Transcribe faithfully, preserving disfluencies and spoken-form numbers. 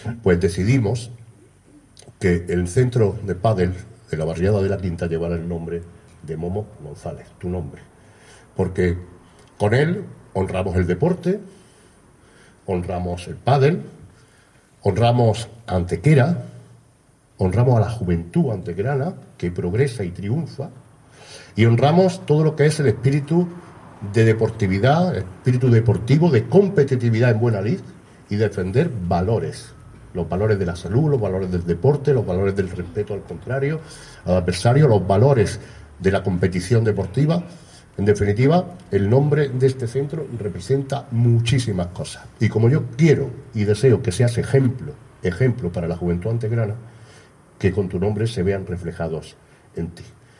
pues decidimos que el centro de pádel de la barriada de la Quinta llevara el nombre de Momo González, tu nombre. Porque con él honramos el deporte, honramos el pádel, honramos a Antequera, honramos a la juventud antequerana, que progresa y triunfa, y honramos todo lo que es el espíritu de deportividad, espíritu deportivo, de competitividad en buena lid, y defender valores, los valores de la salud, los valores del deporte, los valores del respeto al contrario, al adversario, los valores de la competición deportiva. En definitiva, el nombre de este centro representa muchísimas cosas. Y como yo quiero y deseo que seas ejemplo, ejemplo para la juventud antegrana, que con tu nombre se vean reflejados en ti.